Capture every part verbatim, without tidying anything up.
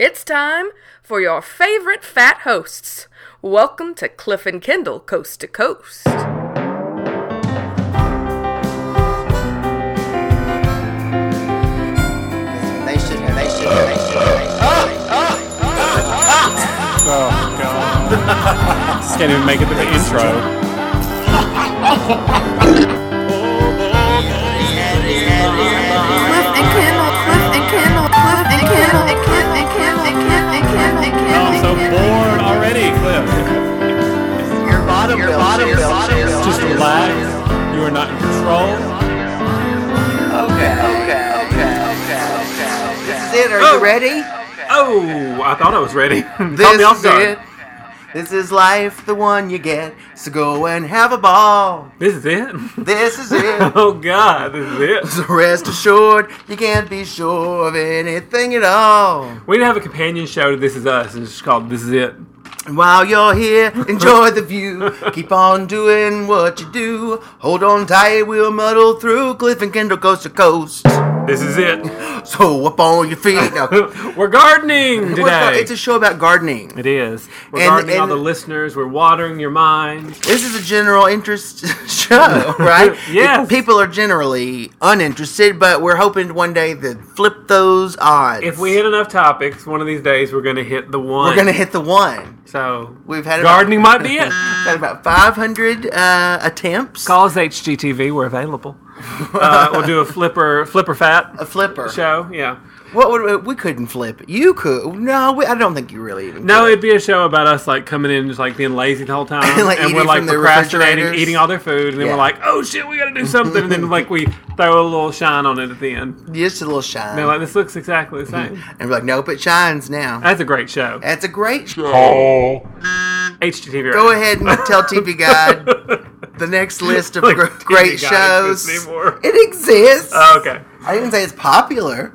It's time for your favorite fat hosts. Welcome to Cliff and Kendall Coast to Coast. They should, they should, they should. Oh, oh, oh, oh God. Can't even make it to the intro. Cliff and Kendall, Cliff and Kendall, Cliff and Kendall, and Cliff and Kendall, and Cliff and Kendall, and Cliff I'm so bored already, Cliff. Your bottom Your bill, bottom your bill, bottom your bill. Just relax. You are not in control. Okay, okay, okay, okay, okay, okay. This is it. Are you ready? Oh, I thought I was ready. Caught me This off is guard. it. This is life, the one you get. So go and have a ball. This is it? This is it. Oh, God, this is it. So rest assured, you can't be sure of anything at all. We need to have a companion show to This Is Us, and it's just called This Is It. And while you're here, enjoy the view. Keep on doing what you do. Hold on tight, we'll muddle through. Cliff and Kendall coast to coast. This is it. So up on your feet. No. We're gardening We're- today. It's a show about gardening. It is. We're And- gardening all and- the listeners. We're watering your mind. This is a general interest show, right? Yes. It- people are generally uninterested, but we're hoping one day to flip those odds. If we hit enough topics, one of these days we're going to hit the one. we're going to hit the one. So, We've had gardening about, might be it. Got about five hundred uh, attempts. Call us H G T V. We're available. Uh, we'll do a flipper, flipper fat A flipper. show. Yeah. What would we, we couldn't flip? You could. No, we, I don't think you really even No, could. it'd be a show about us like coming in, just like being lazy the whole time, And, like, and we're eating like from the procrastinating, refrigerators. eating all their food, and then Yeah. we're like, "Oh shit, we got to do something," and then like we throw a little shine on it at the end. Just a little shine. And they're like, "This looks exactly the same." and we're like, nope, it shines now. That's a great show. That's a great show. H G T V. Go ahead and tell T V Guide the next list of Like, gr- T V great Guide shows. exists anymore. It exists. Oh, okay. I didn't say it's popular.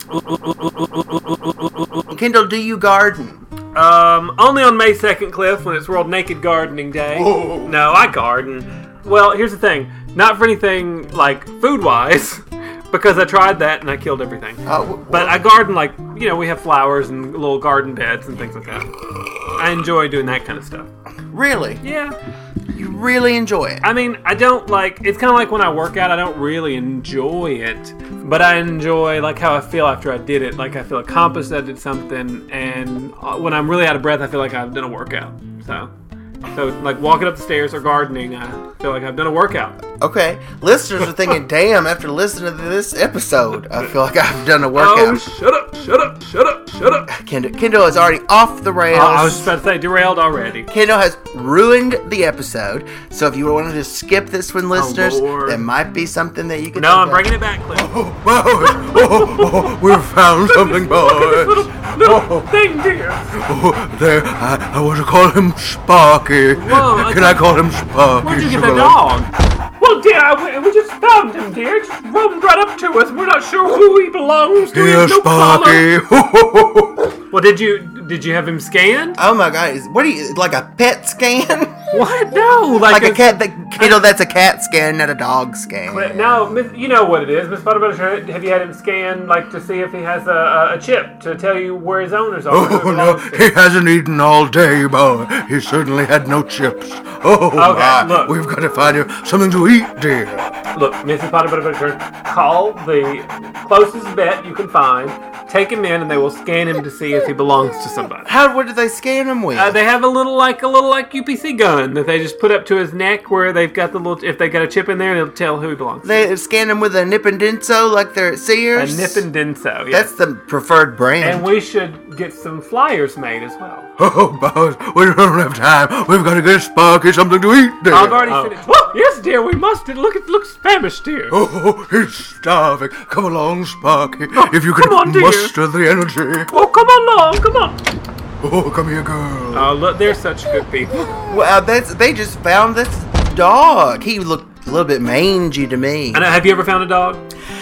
Kendall, do you garden? Um, only on May second, Cliff, when it's World Naked Gardening Day. Whoa. No, I garden. Well, here's the thing. Not for anything, like, food-wise, because I tried that and I killed everything. Uh, w- But I garden, like, you know, we have flowers and little garden beds and things like that. I enjoy doing that kind of stuff. Really? Yeah. You really enjoy it? I mean, I don't, like, it's kind of like when I work out, I don't really enjoy it. But I enjoy, like, how I feel after I did it. Like, I feel accomplished that I did something. And uh, when I'm really out of breath, I feel like I've done a workout. So... So, like, walking up the stairs or gardening, I feel like I've done a workout. Okay. Listeners are thinking, damn, after listening to this episode, I feel like I've done a Oh, workout. shut up, shut up, shut up, shut up. Kendall, Kendall is already off the rails. Oh, I was just about to say, derailed already. Kendall has ruined the episode. So if you wanted to skip this one, listeners, Lord. that might be something that you can No, think I'm of. bringing it back, Cliff. Oh, oh, oh, oh, we've found something, boys. Little, little thing, dear. Oh, there, I, I want to call him Sparky. Whoa, I Can I call him Sparky? Where'd you get the Sugar? dog? Well, dear, I, we just found him, dear. Just roamed right up to us. We're not sure who he belongs to. He Here, has no collar. Sparky. Well, did you did you have him scanned? Oh my God! Is, what do you like a pet scan? What? No, like, like a cat? That, Kendall, that's a cat scan, not a dog scan. No, Miss- you know what it is, Miss Butterbutter. Have you had him scanned, like, to see if he has a, a, a chip to tell you where his owners are? who Oh he no, belongs to? he hasn't eaten all day, boy. He certainly had no chips. Oh Okay, my, look. we've got to find him something to eat, dear. Look, Missus Potter Butter Butter, call the closest vet you can find, take him in, and they will scan him to see if he belongs to somebody. How? What did they scan him with? Uh, they have a little like a little like U P C gun that they just put up to his neck, where they've got the little. If they got a chip in there, they'll tell who he belongs to. They scan him with a Nip and Denso like they're at A Sears. Nip and Denso. Yeah. That's the preferred brand. And we should get some flyers made as well. Oh, boss, we don't have time. We've got to get Sparky something to eat, dear. I've already oh. finished. Oh, yes, dear, we must. It look, it looks famished, dear. Oh, he's starving. Come along, Sparky. Oh, if you come can on, dear. muster the energy. Oh, come along, come on. Oh, come here, girl. Oh, look, they're such good people. Well, that's they just found this dog. He looked a little bit mangy to me. And uh, have you ever found a dog?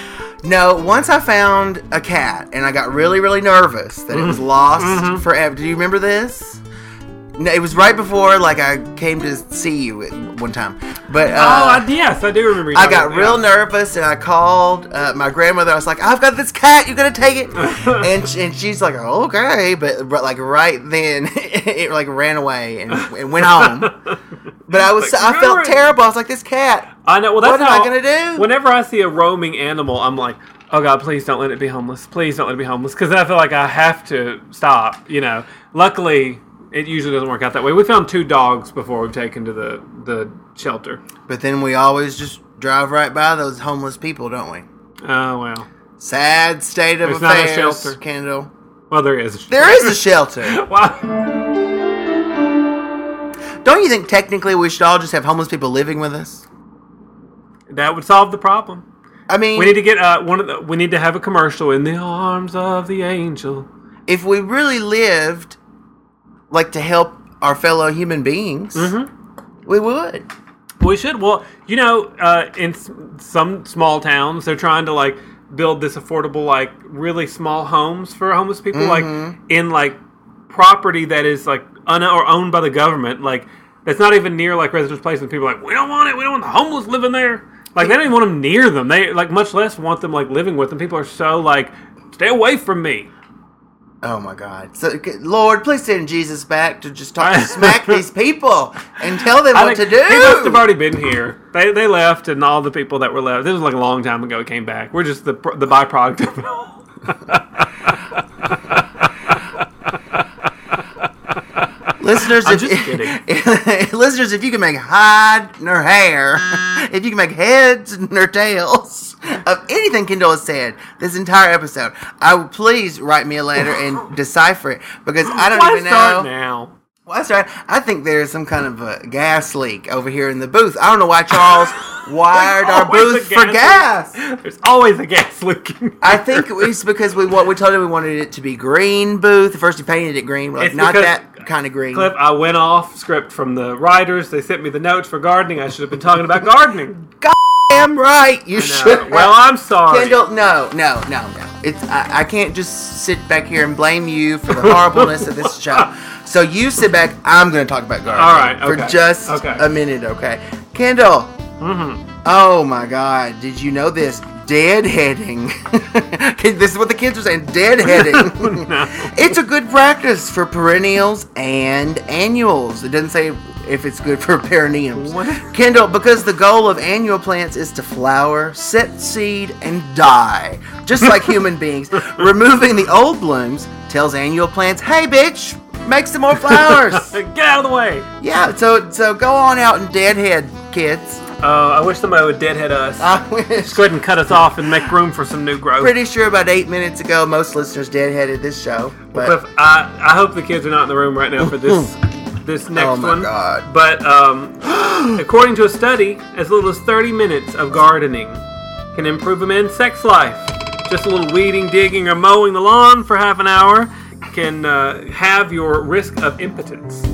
No, once I found a cat, and I got really, really nervous that it was lost Mhm. forever. Do you remember this? No, it was right before, like, I came to see you at one time. But uh, oh, I, yes, I do remember. You I got about real that. nervous, and I called uh, my grandmother. I was like, "I've got this cat. You gotta take it." and sh- and she's like, oh, "Okay," but, but like right then, it like ran away and, and went home. But I was, Like, I felt remember- terrible. I was like, "This cat. I know. Well, that's What am how, I gonna do?" Whenever I see a roaming animal, I'm like, "Oh God, please don't let it be homeless. Please don't let it be homeless," because then I feel like I have to stop. You know. Luckily, it usually doesn't work out that way. We found two dogs before we've taken to the the shelter. But then we always just drive right by those homeless people, don't we? Oh well. Sad state of There's not a affairs, shelter. Kendall. Well, there is. There is a shelter. Wow. Don't you think technically we should all just have homeless people living with us? That would solve the problem. I mean, We need to get uh, one of the. We need to have a commercial in the arms of the angel. if we really lived like to help our fellow human beings, Mm-hmm. we would. We should. Well, you know, uh, in s- some small towns, they're trying to like build this affordable, like really small homes for homeless people, Mm-hmm. like in like property that is like un- or owned by the government, like that's not even near like residence places. And people are like, we don't want it. We don't want the homeless living there. Like they don't even want them near them. They like much less want them like living with them. People are so like, stay away from me. Oh my God! So, okay, Lord, please send Jesus back to just talk smack these people and tell them I what to think do. He must have already been here. They they left, and all the people that were left. This was like a long time ago. Came back. We're just the the byproduct of it all. Listeners, I'm if, just kidding. listeners, if you can make hide nor hair, if you can make heads nor tails of anything Kendall has said this entire episode, I would please write me a letter and decipher it because I don't Why even know. start now? Well, that's right. I think there's some kind of a gas leak over here in the booth. I don't know why Charles wired our Always booth a for gas. leak. There's always a gas leaking. I think it was because we what we told him we wanted it to be green booth. At first, he painted it green. We're like, It's not because- that kind of green. Cliff, I went off script from the writers. They sent me the notes for gardening. I should have been talking about gardening. Damn right, you No. should. Well, I'm sorry. Kendall, no, no, no, no. It's I, I can't just sit back here and blame you for the horribleness of this show. So you sit back. I'm going to talk about gardening All right, for okay, just okay. a minute, okay? Kendall. Mm-hmm. Oh my God! Did you know this? Deadheading. This is what the kids are saying. Deadheading. No. It's a good practice for perennials and annuals. It doesn't say if it's good for perenniums. What? Kendall, because the goal of annual plants is to flower, set seed, and die. Just like human beings. Removing the old blooms tells annual plants, hey bitch, make some more flowers. Get out of the way. Yeah, so so go on out and deadhead, kids. Uh, I wish somebody would deadhead us. I wish. Just go ahead and cut us off and make room for some new growth. Pretty sure about eight minutes ago, most listeners deadheaded this show. But Cliff, I, I hope the kids are not in the room right now for this this next Oh my one. God. But um, according to a study, as little as thirty minutes of gardening can improve a man's sex life. Just a little weeding, digging, or mowing the lawn for half an hour can uh, have your risk of impotence.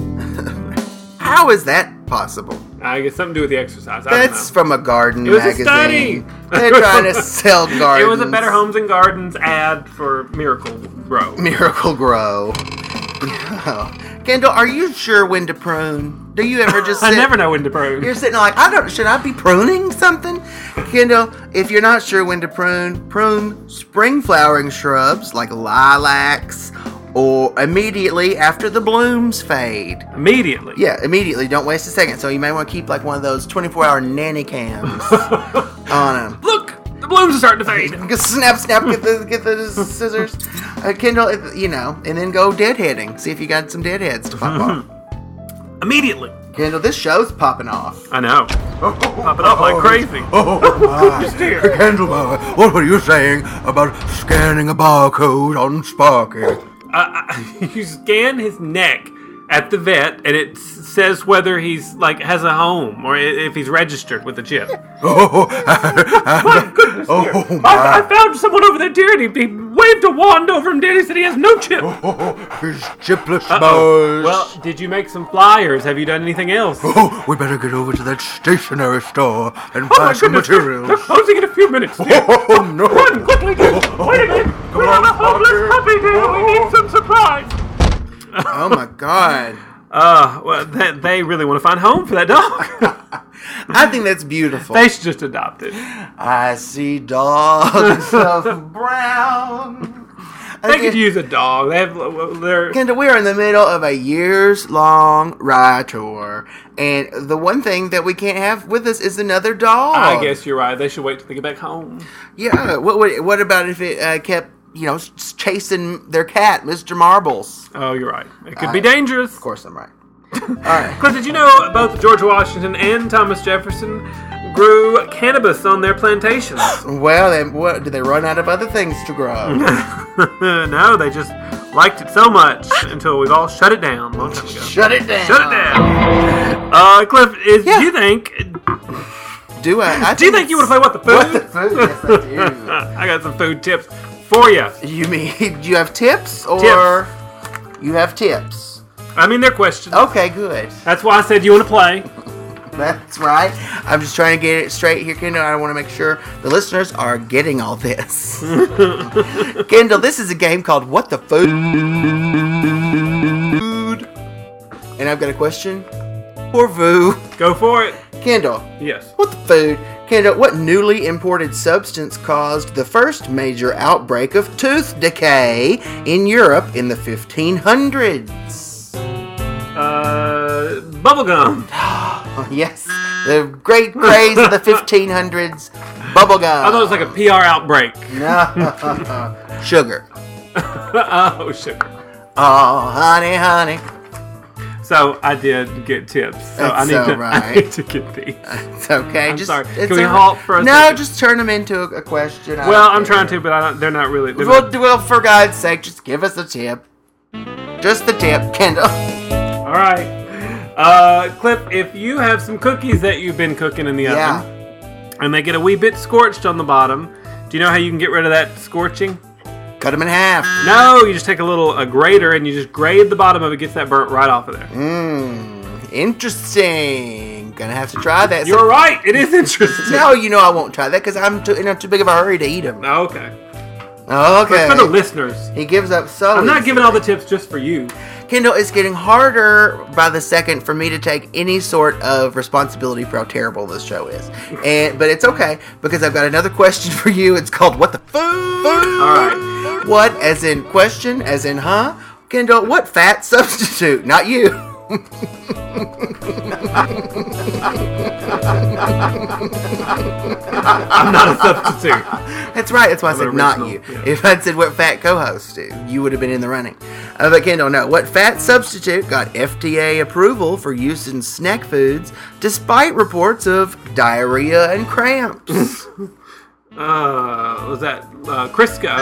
how is that possible? I guess something to do with the exercise. I That's don't from a garden It was a magazine. study. They're trying to sell know. gardens. It was a Better Homes and Gardens ad for Miracle Grow. Miracle Grow. Kendall, are you sure when to prune? Do you ever just sit... I never know when to prune. You're sitting like, I don't. Should I be pruning something? Kendall, if you're not sure when to prune, prune spring flowering shrubs like lilacs or immediately after the blooms fade. Immediately. Yeah, immediately. Don't waste a second. So you may want to keep like one of those twenty-four hour nanny cams on them. Look, the blooms are starting to fade. Snap, snap, get the get the scissors. Uh, Kendall, it- you know, and then go deadheading. See if you got some deadheads to pop off. Immediately. Kendall, this show's popping off. I know. Popping up like crazy. Oh, my. Just here. Kendall, boy, what were you saying about scanning a barcode on Sparky? Uh, you scan his neck at the vet, and it s- says whether he's like has a home or i- if he's registered with the chip. Oh, My goodness, oh, dear. my. I, I found someone over there, dear, and he, he waved a wand over him, dear. He said he has no chip. Oh, he's chipless, Uh-oh. boys. Well, did you make some flyers? Have you done anything else? Oh, we better get over to that stationery store and Oh, buy my some goodness, dear. They're materials. closing in a few minutes, dear. Oh, no. Run quickly, dear. Wait a minute. We have a homeless puppy, dear. We need some supplies. Oh, my God. Uh, well, they, they really want to find a home for that dog. I think that's beautiful. They should just adopt it. I see dogs of brown. They could use a dog. They have. They're Kendall, we are in the middle of a years-long ride tour, and the one thing that we can't have with us is another dog. I guess you're right. They should wait till they get back home. Yeah. What? What, what about if it uh, kept, you know, s- chasing their cat, Mister Marbles? Oh, you're right. It could Uh, be dangerous. Of course, I'm right. All right. Cliff, did you know both George Washington and Thomas Jefferson grew cannabis on their plantations? Well, then, what did they run out of other things to grow? No, they just liked it so much until we've all shut it down a long time ago. Shut it down. Shut it down. Uh, Cliff, is, Yeah. do you think? Do I? I Do you think you want to play What the Food? What the food? Yes, I I got some food tips for you. do. You mean do you have tips or you have tips? I mean, they're questions. Okay, good. That's why I said you want to play. That's right. I'm just trying to get it straight here, Kendall. I want to make sure the listeners are getting all this. Kendall, this is a game called What the Food? And I've got a question for Vu. Go for it. Kendall, Yes. what the food? Kendall, what newly imported substance caused the first major outbreak of tooth decay in Europe in the fifteen hundreds? Uh, bubblegum. Oh, yes, the great craze of the fifteen hundreds, bubblegum. I thought it was like a P R outbreak. No, sugar. Oh, sugar. Oh, honey, honey. So I did get tips. So That's I need so to. right. I need to get these. It's okay. I'm just, sorry. It's Can we all halt for a No, second? just turn them into a, a question. I Well, don't I'm trying care. to, but I don't, they're not really. They're Well, not- well, for God's sake, just give us a tip. Just the tip, Kendall. All right. Uh, Cliff, if you have some cookies that you've been cooking in the Yeah. oven, and they get a wee bit scorched on the bottom, do you know how you can get rid of that scorching? Cut them in half. No, you just take a little a grater and you just grate the bottom of it, gets that burnt right off of there. Mmm, interesting. Gonna have to try that. You're right. It is interesting. No, you know I won't try that because I'm too, in a too big of a hurry to eat them. Okay. Okay. For the listeners. He gives up so I'm not easily. giving all the tips just for you. Kendall, it's getting harder by the second for me to take any sort of responsibility for how terrible this show is. And but it's okay because I've got another question for you. It's called What the Food? All right. What, as in question, as in huh? Kendall, what fat substitute? Not you. I'm not a substitute. That's right. That's why I I'm said an not original, you. yeah. If I'd said what fat co-host do, you would have been in the running. Uh, but Kendall, no. What fat substitute got F D A approval for use in snack foods despite reports of diarrhea and cramps? Uh, was that uh, Crisco?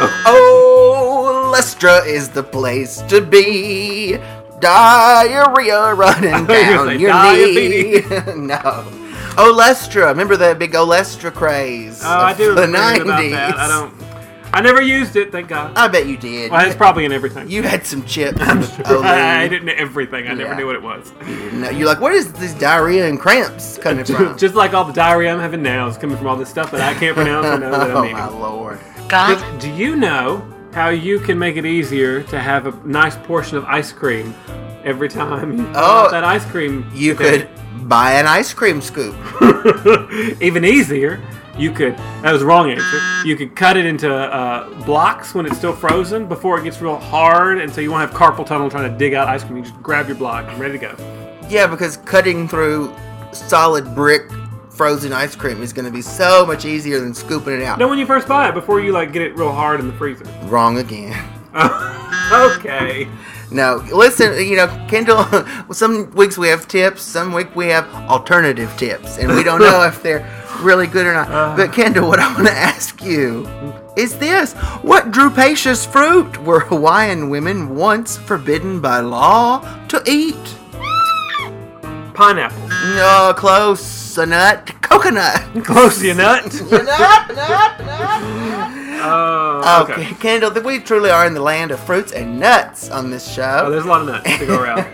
Oh, Lestra is the place to be. Diarrhea running I thought you were down gonna your say knee. No. Olestra. Remember that big Olestra craze? Oh, I of do the remember about nineties. that. I don't. I never used it, thank God. I bet you did. Well, it's probably in everything. You had some chips. I, Olé. I didn't know everything. I never Yeah. knew what it was. No, you're like, what is this diarrhea and cramps coming from? Just like all the diarrhea I'm having now is coming from all this stuff that I can't pronounce or know that I'm Oh eating. my lord. But do you know how you can make it easier to have a nice portion of ice cream every time you pull Oh, out that ice cream? You container? could buy an ice cream scoop. Even easier, you could. That was the wrong answer. You could cut it into uh, blocks when it's still frozen before it gets real hard, and so you won't have carpal tunnel trying to dig out ice cream. You just grab your block and ready to go. Yeah, because cutting through solid brick frozen ice cream is going to be so much easier than scooping it out. No, when you first buy it, before you like get it real hard in the freezer. Wrong again. Okay. No, listen, you know, Kendall, some weeks we have tips, some week we have alternative tips, and we don't know if they're really good or not. Uh. But Kendall, what I want to ask you is this. What drupaceous fruit were Hawaiian women once forbidden by law to eat? Pineapple. No, close. A nut. Coconut. Close, you nut. nut, nut, nut. Uh, okay. Okay, Kendall, we truly are in the land of fruits and nuts on this Oh, show. there's a lot of nuts to go around.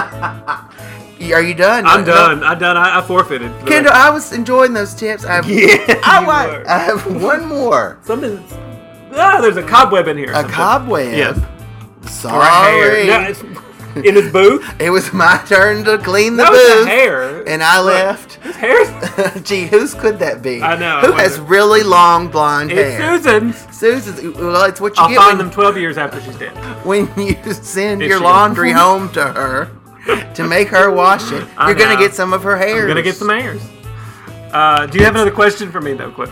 Are you done? I'm No- done. I'm done. I, I forfeited. Kendall, I was enjoying those tips. I have, Yeah, I, you want- were. I have one more. Something. Ah, there's a cobweb in here. or A something. cobweb. Yes. Sorry. No, it's, In his booth? It was my turn to clean the That was the booth. hair. And I Look, left. His hair's... Gee, whose could that be? I know, Who I has wonder. really long blonde It's hair? Susan's. Susan's. Well, it's what you I'll get find when, them twelve years after she's dead. when you send Is your she- laundry home to her to make her wash it. I You're gonna know. get some of her hair. I'm gonna get some hairs. Uh, do you have another question for me, though, Cliff?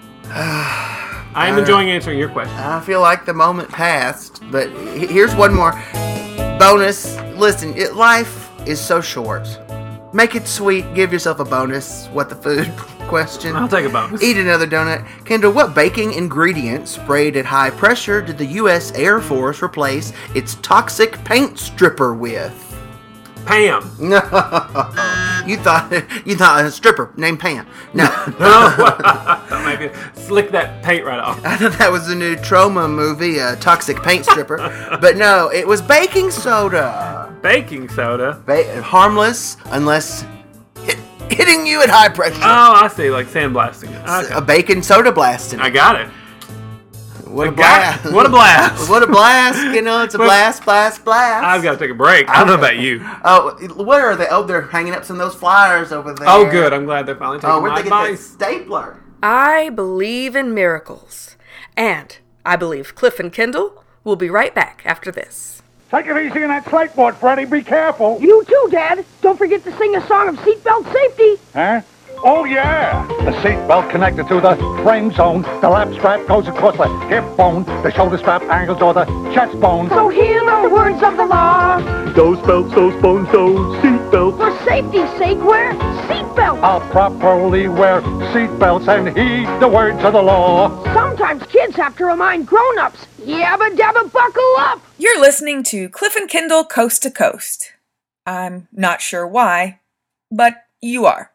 I am enjoying answering your question. I feel like the moment passed, but he- here's one more bonus. Listen, it, life is so short. Make it sweet. Give yourself a bonus. What the food question? I'll take a bonus. Eat another donut. Kendall, what baking ingredient sprayed at high pressure did the U S Air Force replace its toxic paint stripper with? Pam. No, you thought you thought a stripper named Pam. No, Oh, maybe slick that paint right off. I thought that was the new Trauma movie, a toxic paint stripper. But no, it was baking soda. Baking soda. Ba- harmless unless hit, hitting you at high pressure. Oh, I see, like sandblasting it. Okay. A baking soda blasting. I got it. What a I got blast! it. What a blast. What a blast! You know, it's a Well, blast, blast, blast. I've got to take a break. I don't know about you. Oh, what are they? Oh, they're hanging up some of those flyers over there. Oh, good. I'm glad they're finally taking Oh, where'd my they get that advice. stapler? I believe in miracles. And I believe Cliff and Kendall will be right back after this. Take it easy on that slate Freddie. Be careful. You too, Dad. Don't forget to sing a song of seatbelt safety. Huh? Oh, yeah. The seatbelt connected to the frame zone. The lap strap goes across the hip bone. The shoulder strap angles or the chest bone. So hear the words of the law. Those belts, those bones, those seatbelts. For safety's sake, wear seatbelts. I'll properly wear seatbelts and heed the words of the law. Sometimes kids have to remind grown-ups. Yabba dabba buckle up. You're listening to Cliff and Kendall Coast to Coast. I'm not sure why, but you are.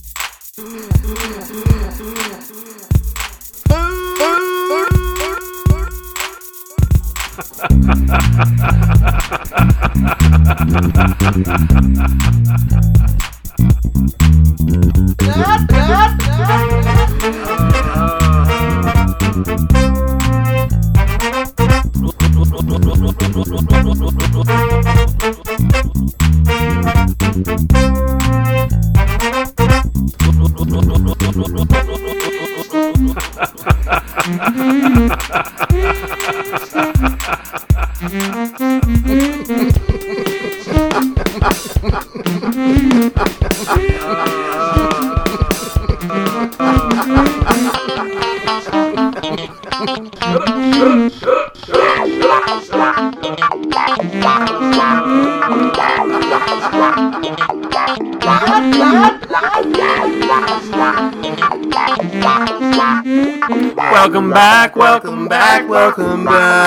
Welcome back, Welcome back, welcome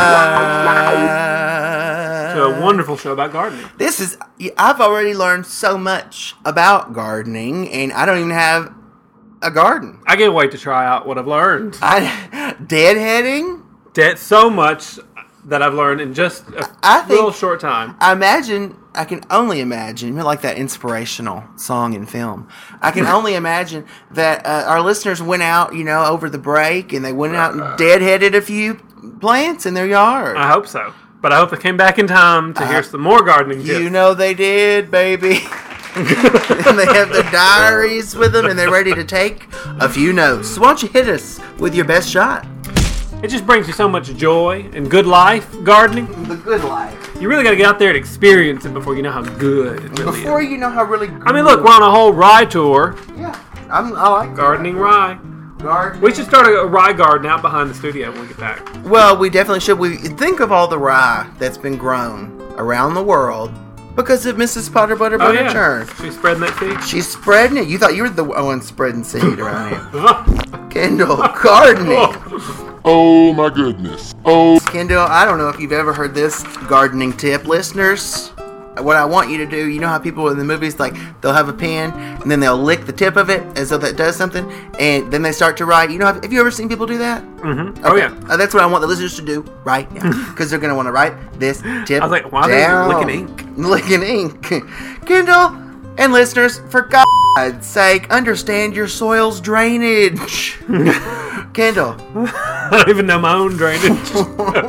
back. to a wonderful show about gardening. This is, I've already learned so much about gardening, and I don't even have a garden. I can't wait to try out what I've learned. I, deadheading? That's so much that I've learned in just a I think- little short time. I imagine, I can only imagine, like that inspirational song in film. I can only imagine that uh, our listeners went out, you know, over the break, and they went out and deadheaded a few plants in their yard. I hope so. But I hope they came back in time to hear some more gardening tips. You know they did, baby. And they have their diaries with them, and they're ready to take a few notes. So why don't you hit us with your best shot? It just brings you so much joy and good life, gardening. The good life. You really got to get out there and experience it before you know how good it really Before is. you know how really good. I mean, look, we're on a whole rye tour. Yeah, I'm, I like Gardening rye. gardening. We should start a rye garden out behind the studio when we get back. Well, we definitely should. We think of all the rye that's been grown around the world because of Missus Potter Butter Oh, Butter yeah. Churn. She's spreading that seed. She's spreading it. You thought you were the one spreading seed around here. Kendall, gardening. Oh my goodness. Oh. Kendall, I don't know if you've ever heard this gardening tip. Listeners, what I want you to do, you know how people in the movies, like, they'll have a pen, and then they'll lick the tip of it as though that does something, and then they start to write. You know, have, have you ever seen people do that? Mm-hmm. Oh, yeah. Uh, that's what I want the listeners to do right now, because they're going to want to write this tip I was like, why are they down. licking ink? Licking ink. Kendall and listeners, for God's sake, understand your soil's drainage. Kendall, I don't even know my own drainage. where are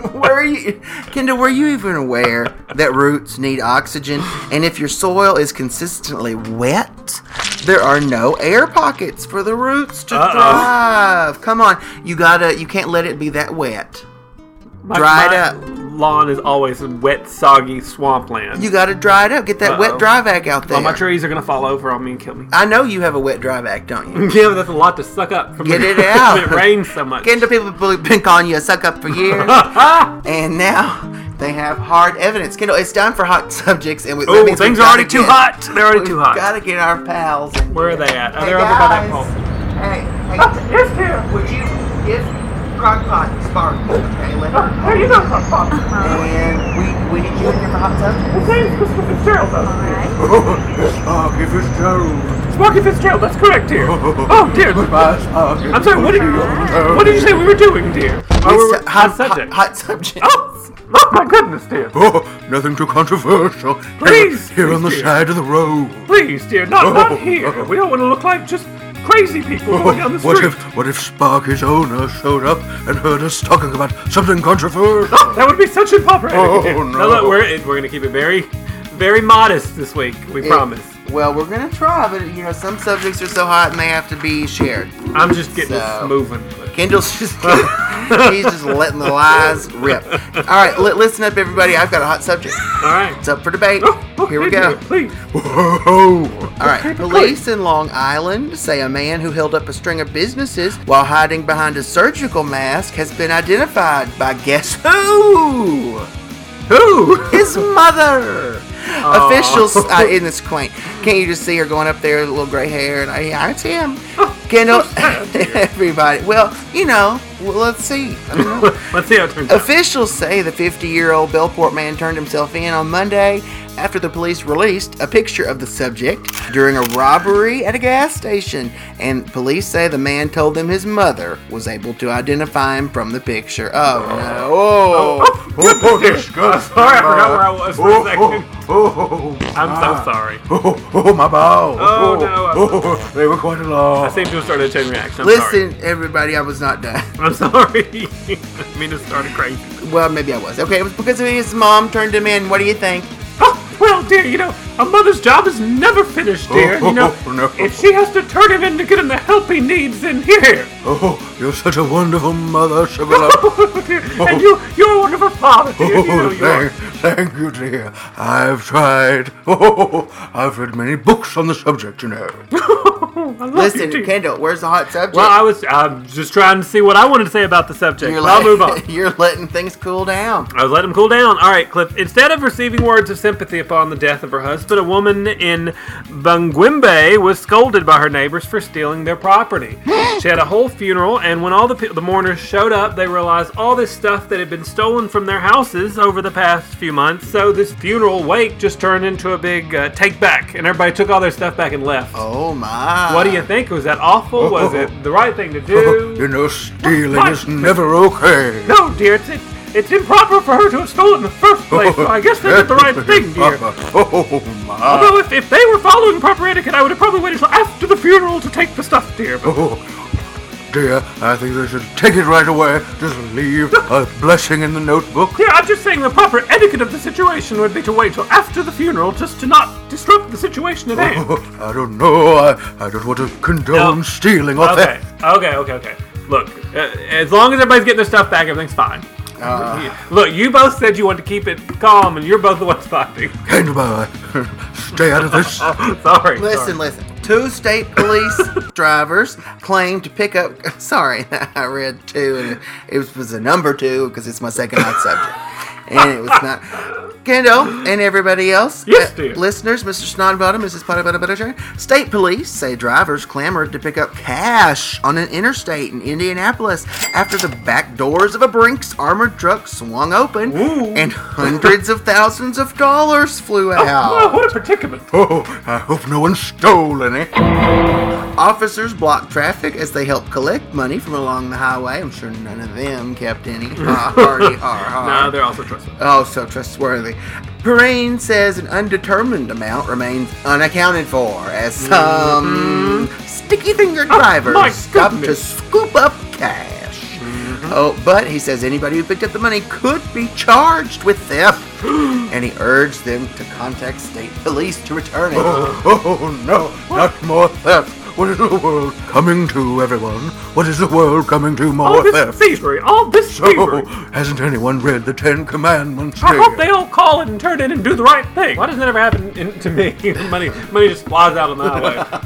you, Kendall, were you even aware that roots need oxygen? And if your soil is consistently wet, there are no air pockets for the roots to Uh-oh. thrive. Come on, you gotta, you can't let it be that wet. My, Dry it my up. Lawn is always wet, soggy swampland. You gotta dry it up. Get that Uh-oh. wet dry vac out there. All my trees are gonna fall over on me and kill me. I know you have a wet dry vac, don't you? Yeah, but that's a lot to suck up. From Get the, it out. It rains so much. Kendall, people have been calling you a suck up for years. And now they have hard evidence. Kendall, it's time for hot subjects. And we, that Oh, means things we've are gotta already too get- hot. They're already too we've hot. Gotta get our pals in Where are here. they at? Oh, Hey, they're over by that guys. pole. Hey, hey, Yes, dear. would you give Crockpot Sparky? Okay, let her. There you go, Crockpot. And we we need you in here for hot subjects. His name's Christopher Fitzgerald, though. Sparky Fitzgerald. Sparky Fitzgerald, that's correct, dear. Oh, dear. Goodbye, Sparky. I'm sorry, what did you, what did you say we were doing, dear? Oh, we were, It's hot, hot subject. Hot, hot subject. Oh, oh, my goodness, dear. Oh, nothing too controversial. Please, Here on the please, dear. side of the road. Please, dear, not, not here. We don't want to look like just crazy people going down the What street. if, what if Sparky's owner showed up and heard us talking about something controversial? Oh, that would be such improper. Oh, etiquette. no. Now, look, we're, we're going to keep it very, very modest this week, we It- promise. Well, we're gonna try, but you know, some subjects are so hot and they have to be shared. I'm just getting So- this moving. Kendall's just he's just letting the lies rip. All right, li- listen up, everybody. I've got a hot subject. All right. It's up for debate. Oh, Here we okay, go. dear, please. Whoa. All right, police in Long Island say a man who held up a string of businesses while hiding behind a surgical mask has been identified by guess who? Who? His mother. Officials, uh, isn't this quaint? Can't you just see her going up there with a little gray hair? And uh, yeah, it's him. Kendall, everybody. Well, you know, well, let's see. I don't know. Let's see how it turns out. Officials say the fifty-year-old Bellport man turned himself in on Monday after the police released a picture of the subject during a robbery at a gas station. And police say the man told them his mother was able to identify him from the picture. Oh, no. Oh. Oh, disgusting. Sorry, I forgot where I was for a Oh, second. oh, oh, I'm so sorry. oh, oh, my balls. Oh, no, I'm so Oh, they were quite I long. seem to have started a chain reaction. I'm Listen, everybody, I was not done. sorry. I'm sorry. I mean, it started crazy. Well, maybe I was. Okay, it was because his mom turned him in. What do you think? Oh, well, dear, you know, a mother's job is never finished, dear. You know, Oh, no. if she has to turn him in to get him the help he needs, then here. Oh, you're such a wonderful mother, Sibylla. Oh, dear. And you, you're a wonderful father, dear. You know Oh, you are. thank, thank you, dear. I've tried. Oh, I've read many books on the subject, you know. I love Listen, you, dear. Kendall, where's the hot subject? Well, I was I'm just trying to see what I wanted to say about the subject. you're, I'll let- move on. you're letting things cool down. I was letting him cool down. All right, Cliff. Instead of receiving words of sympathy upon the death of her husband, a woman in Bangwimbe was scolded by her neighbors for stealing their property. She had a whole funeral, and when all the pe- the mourners showed up, they realized all this stuff that had been stolen from their houses over the past few months. So this funeral wake just turned into a big uh, take back, and everybody took all their stuff back and left. Oh, my. What do you think? Was that awful? Was it the right thing to do? You know, stealing What? is never okay. No, dear, it's, it, it's improper for her to have stolen in the first place, so I guess they did the right thing, dear. Oh, my. Although, if, if they were following proper etiquette, I would have probably waited until after the funeral to take the stuff, dear. But Oh, dear, I think they should take it right away. Just leave a blessing in the notebook. dear, I'm just saying the proper etiquette of the situation would be to wait till after the funeral just to not disrupt the situation at hand. Oh, I don't know. I, I don't want to condone No. stealing or Okay, theft. okay, okay, okay. Look, uh, as long as everybody's getting their stuff back, everything's fine. Uh, Look, you both said you wanted to keep it calm, and you're both the ones fighting. Canterbury, stay out of this. sorry. Listen, sorry. listen. Two state police drivers claim to pick up. Sorry, I read two, and it was, was a number two because it's my second hot subject, and it was not. Kendall and everybody else, Yes, uh, dear. listeners, Mister Snodbottom, Missus Potty Bottom Butter. State police say drivers clamored to pick up cash on an interstate in Indianapolis after the back doors of a Brinks armored truck swung open Ooh. and hundreds of thousands of dollars flew out. Oh, what a predicament. Oh, I hope no one stole any. Officers blocked traffic as they helped collect money from along the highway. I'm sure none of them kept any. Ha, hardy, har, har. No, they're also trustworthy. Oh, so trustworthy. Perrine says an undetermined amount remains unaccounted for as some sticky-fingered drivers my stop to goodness. scoop up cash. Mm-hmm. Oh, but he says anybody who picked up the money could be charged with theft. And he urged them to contact state police to return it. Oh, oh no, not more theft. What is the world coming to, everyone? What is the world coming to? More All this theft. thievery, all this So, thievery. hasn't anyone read the Ten Commandments? I here? hope they all call it and turn in and do the right thing. Why does that ever happen in, to me? money, money just flies out on the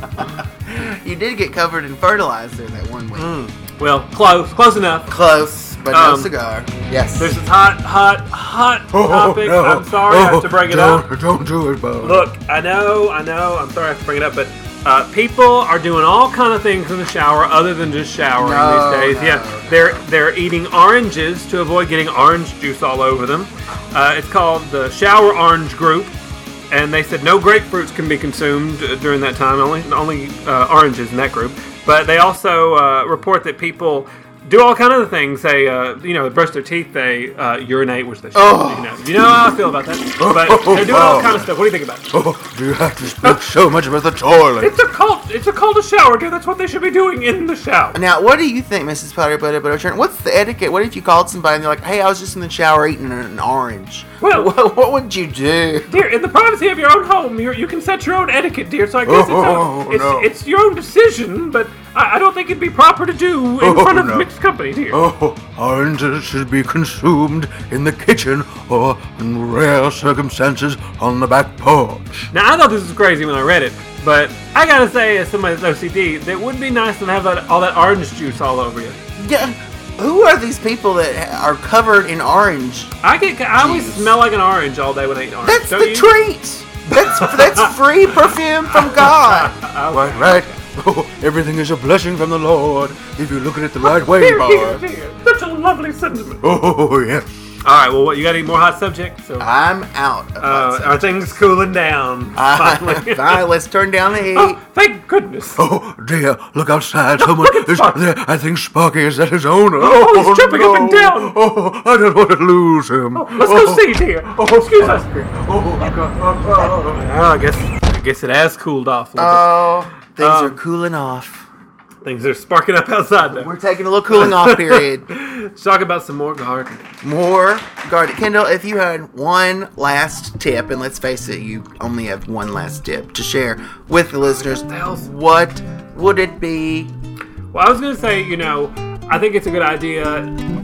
highway. You did get covered in fertilizer that one week. Mm. Well, close, close enough. Close, but no Um, cigar. Yes. There's this hot, hot, hot Oh, topic. no. I'm sorry I have Oh, to bring it don't, up. Don't do it, Bob. Look, I know, I know. I'm sorry I have to bring it up, but uh, people are doing all kind of things in the shower other than just showering No, these days. no, yeah, no. they're they're eating oranges to avoid getting orange juice all over them. Uh, it's called the Shower Orange Group, and they said no grapefruits can be consumed uh, during that time. Only only uh, oranges in that group. But they also uh, report that people do all kind of things. They, uh, you know, brush their teeth. They uh, urinate, which they should. Oh. You know, you know how I feel about that. But they're doing all kind of stuff. What do you think about it? Oh, do you have to speak so much about the toilet? It's a cult. It's a call to shower, dude. That's what they should be doing in the shower. Now, what do you think, Missus Potter Butter Butter Churn? What's the etiquette? What if you called somebody and they're like, hey, I was just in the shower eating an orange? Well- what, what would you do? Dear, in the privacy of your own home, you you can set your own etiquette, dear. So I guess Oh, it's, a, it's no. it's your own decision, but I, I don't think it'd be proper to do in Oh, front of no. mixed company, dear. Oh, oranges should be consumed in the kitchen or, in rare circumstances, on the back porch. Now I thought this was crazy when I read it, but I gotta say, as somebody with O C D, that would be nice to have that, all that orange juice all over you. Yeah. Who are these people that are covered in orange? I get, I always Jeez. smell like an orange all day when I eat orange. That's don't the you? treat. That's that's free perfume from God. Right, right. Oh, everything is a blessing from the Lord if you look at it the right way, Here, here, boy. here. Such a lovely sentiment. Oh, yes. All right, well, what, you got any more hot subjects? So, I'm out. Of uh, hot are things cooling down? Uh, Finally. fine, let's turn down the heat. Oh, thank goodness. Oh, dear, look outside. Someone look at is Sparky. there. I think Sparky is at his owner. Oh, he's jumping up and no. down. Oh, I don't want to lose him. Let's go Oh, see, dear. Oh, excuse us. Oh, my God. Well, I guess I guess it has cooled off a little Oh, things Um, are cooling off. bit. Things are sparking up outside now. We're taking a little cooling off period. Let's talk about some more garden. More garden. Kendall, if you had one last tip, and let's face it, you only have one last tip to share with the listeners, what would it be? Well, I was going to say, you know, I think it's a good idea.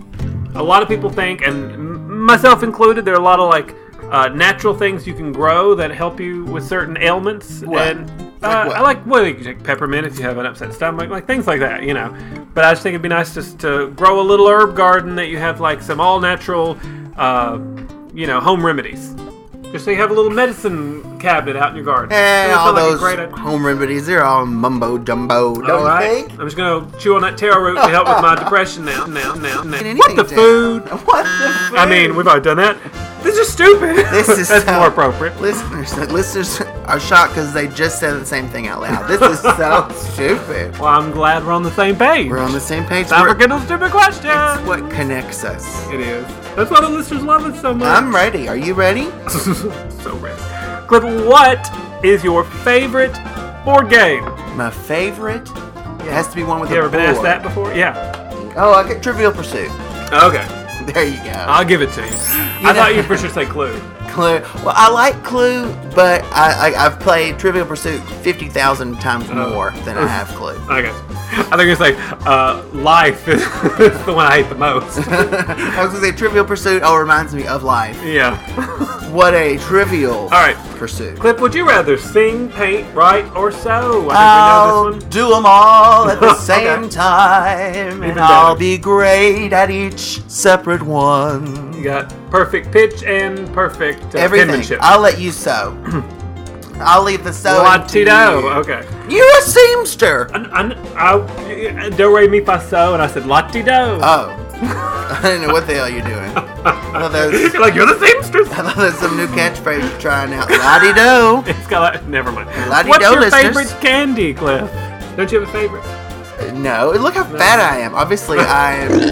A lot of people think, and m- myself included, there are a lot of like uh, natural things you can grow that help you with certain ailments. What? And uh, Like what? I like well, you can take peppermint if you have an upset stomach, like things like that, you know. But I just think it'd be nice just to grow a little herb garden that you have like some all natural, uh, you know, home remedies. Just so you have a little medicine cabinet out in your garden. Eh, Doesn't all sound like a those great idea? home remedies, they're all mumbo jumbo, don't All you right. think? I'm just gonna chew on that taro root to help with my depression now. Now, now, now. Anything What the down. food? What the food? I mean, we've already done that. This is stupid. This is That's so- more appropriate. Listeners, listeners are shocked because they just said the same thing out loud. This is so stupid. Well, I'm glad we're on the same page. We're on the same page. Time We're- for Kendall's stupid question. It's what connects us. It is. That's why the listeners love us so much. I'm ready. Are you ready? so ready. Cliff, what is your favorite board game? My favorite? It has to be one with You a ever been asked board. that before? Yeah. Oh, I get Trivial Pursuit. Okay. There you go. I'll give it to you. I know- thought you'd for sure say Clue. Clue. Well, I like Clue, but I, I, I've played Trivial Pursuit fifty thousand times more than I have Clue. I guess. I think it's like uh, Life is the one I hate the most. I was going to say Trivial Pursuit, oh, reminds me of life. Yeah. What a trivial All right. pursuit. Cliff, would you rather sing, paint, write, or sew? I I'll think we know this one. do them all at the Okay. same time, Even and I'll better. be great at each separate one. You got perfect pitch and perfect uh, Everything. penmanship. I'll let you sew. I'll leave the sewing to Latido. you. Okay. You're a seamster. I, I, I, do re mi fa so, and I said Latido. Oh. I didn't know what the hell you're doing. I thought that was, You're like, you're the seamstress. I thought that was some new catchphrase you're trying out. La-di-do. It's got like, never mind. La-di-do, What's your listeners. favorite candy, Cliff? Don't you have a favorite? No, look how fat I am. Obviously, I am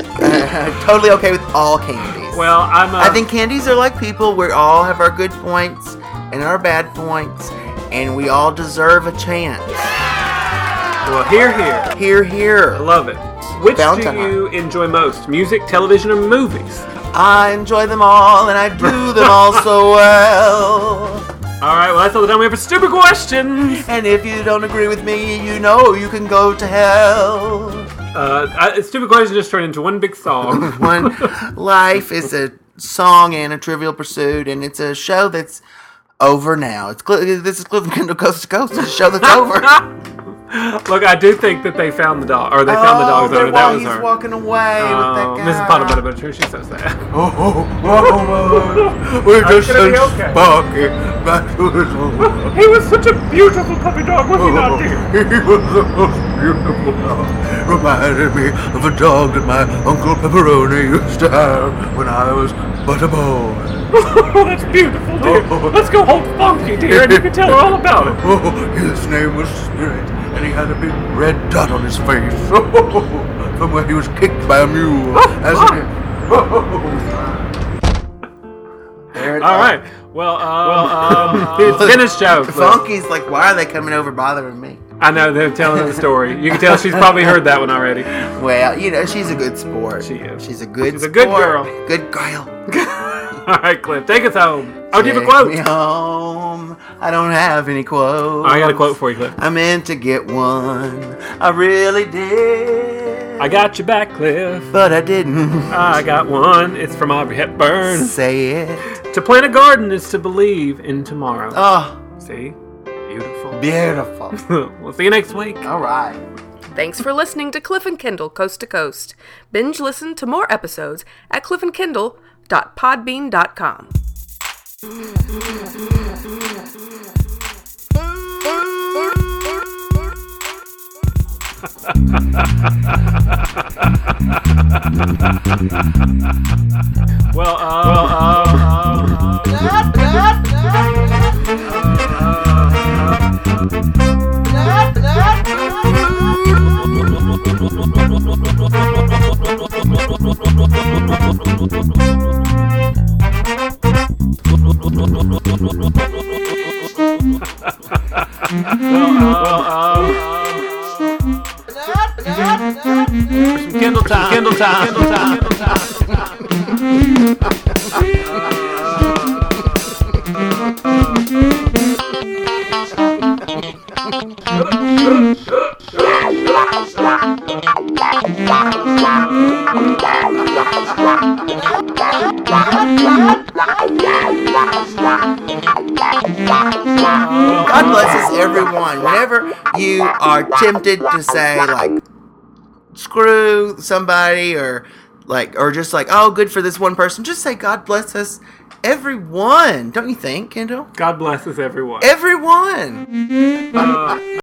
uh, totally okay with all candies. Well, I'm. Uh, I think candies are like people. We all have our good points and our bad points, and we all deserve a chance. Well, here, here. Here, I here. love it. Which Valentine do you enjoy most? Music, television, or movies? I enjoy them all, and I do them all so well. All right, well, that's all the time we have for stupid questions. And if you don't agree with me, you know you can go to hell. Uh, I, stupid questions just turned into one big song. One life is a song and a Trivial Pursuit, and it's a show that's over now. It's this is Cliff and Kendall Coast to Coast. It's a show that's over. Look, I do think that they found the dog, or they found the dog's oh, owner. That was he's her. walking away Oh, with that guy. Missus Potter Butter Butter, she's so sad. Oh, oh, oh, we're just so gonna be okay. sparky. Back to his home. He was such a beautiful puppy dog, was he not, dear? He was the most beautiful dog. Reminded me of a dog that my Uncle Pepperoni used to have when I was but a boy. Oh, that's beautiful, dear. Oh. Let's go hold Funky, dear, and you can tell her all about it. Oh, his name was Spirit, and he had a big red dot on his face. Oh, from where he was kicked by a mule. As ah. it, there it All is. right. Well, um, well, um, it's finished joke. Funky's like, why are they coming over bothering me? I know, they're telling the story. You can tell she's probably heard that one already. Well, you know, she's a good sport. She is. She's a good She's a good sport. girl. Good girl. All right, Cliff, take us home. Oh, do you have a Take quote? me home. I don't have any quotes. Oh, I got a quote for you, Cliff. I meant to get one. I really did. I got your back, Cliff. But I didn't. I got one. It's from Audrey Hepburn. Say it. To plant a garden is to believe in tomorrow. Oh, See? Beautiful. beautiful. We'll see you next week. All right. Thanks for listening to Cliff and Kindle Coast to Coast. Binge listen to more episodes at cliff and kindle dot podbean dot com. Well, uh, well, uh, Kindle time, Kindle time, Kindle time, Kindle time. God blesses everyone. Whenever you are tempted to say, like, screw somebody or like or just like, oh, good for this one person, just say God bless us everyone. Don't you think, Kendall? God blesses everyone. Everyone. Uh,